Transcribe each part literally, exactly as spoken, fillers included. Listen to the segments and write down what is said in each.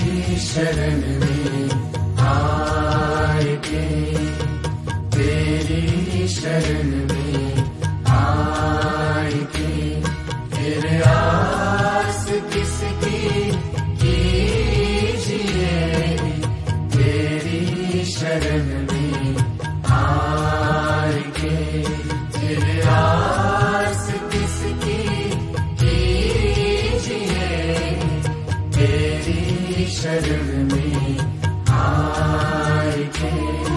शरण में आए के, तेरी शरण में आए के, फिर आस किसकी कीजिए, तेरी शरण में आए के, फिर आस किसकी कीजिए, तेरी शरण में आए के,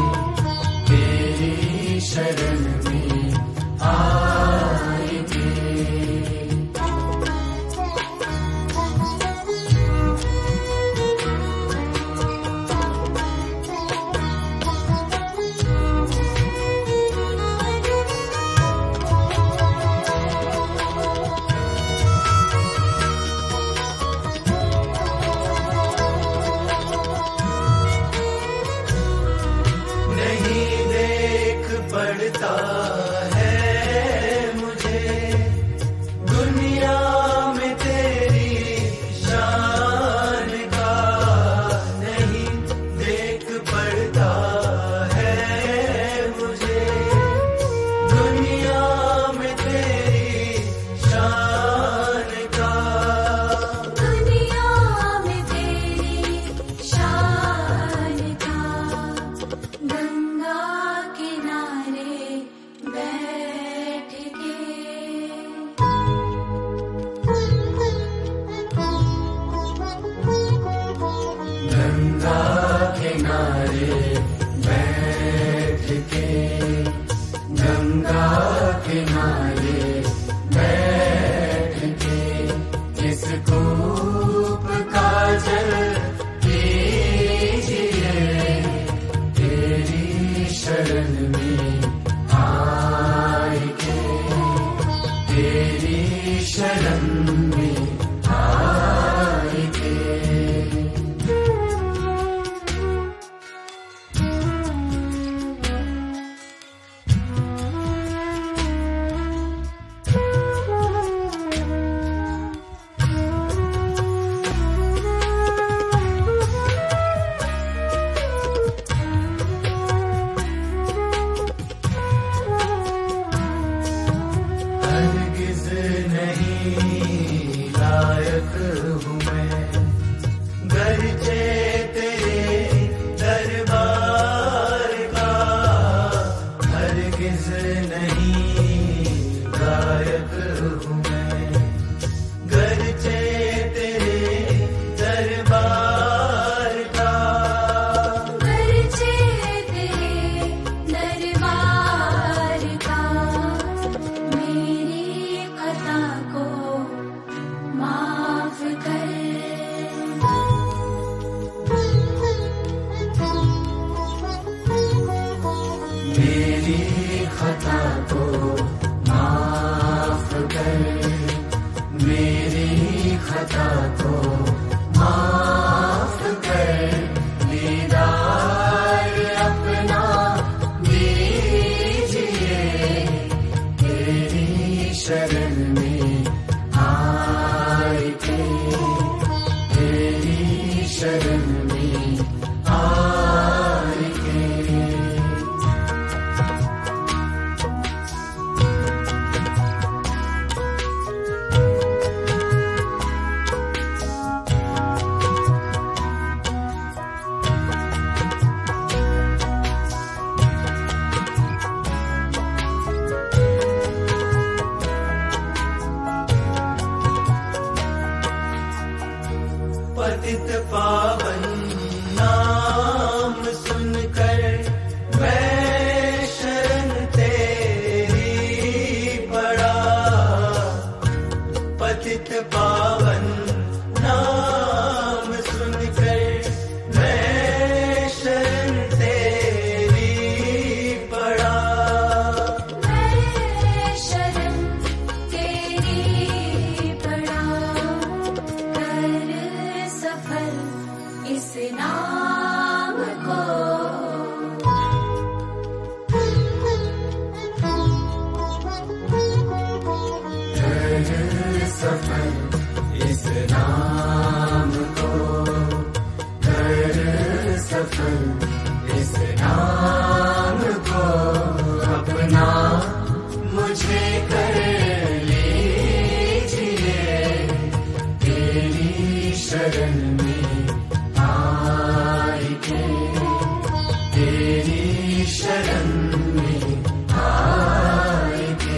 तेरी शरण में आए के। पड़ता है मुझे दुनिया में तेरी शान का, नहीं देख पड़ता है मुझे दुनिया में तेरी शान का, दुनिया में तेरी शान का, गंगा किनारे बैठ के, गंगा किनारे बैठ के, गंगा किनारे बैठ के, किस कूप का जल पीजिए, तेरी शरण में आए के, तेरी शरण में आए के। हरगिज़ नहीं लायक हूँ मैं, गरचे तेरे दरबार का, हरगिज़ नहीं लायक हूँ मैं, गरचे तेरे दरबार का, गरचे तेरे दरबार का, मेरी खता को माफ कर, मेरी खता को माफ कर, मेरी खता को माफ कर, दीदार अपना दीजिए, तेरी शरण में आए के, तेरी शरण में आए के। पतित पावन नाम सुनकर मैं शरण तेरी पड़ा, पतित पावन नाम सुनकर मैं शरण तेरी पड़ा, मैं शरण तेरी पड़ा, कर सफल इस नाम को, कर सफल इस नाम को, सफल इस नाम को अपना मुझे कर लीजिए। तेरी शरण में आई के, तेरी शरण में आई के।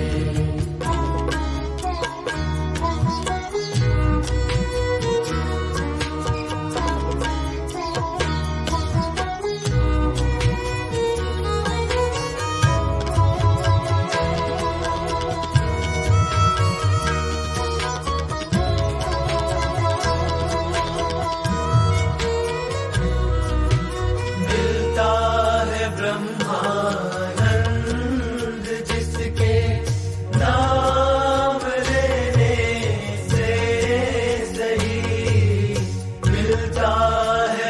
ब्रह्मानंद जिसके नाम लेने से सही मिलता है,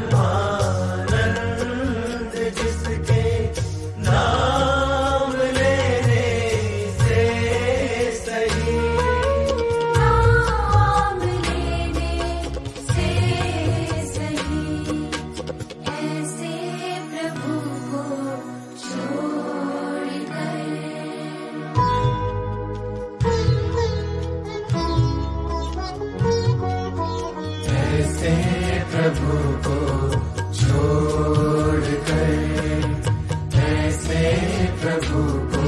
ब्रह्मानंद जिसके नाम लेने से सही। नाम लेने से सही ऐसे प्रभु को छोड़कर। ऐसे प्रभु को छोड़कर, ऐसे प्रभु को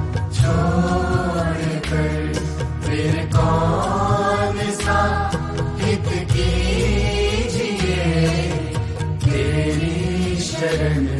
छोड़कर फिर कौन सा हित कीजिए। तेरी शरण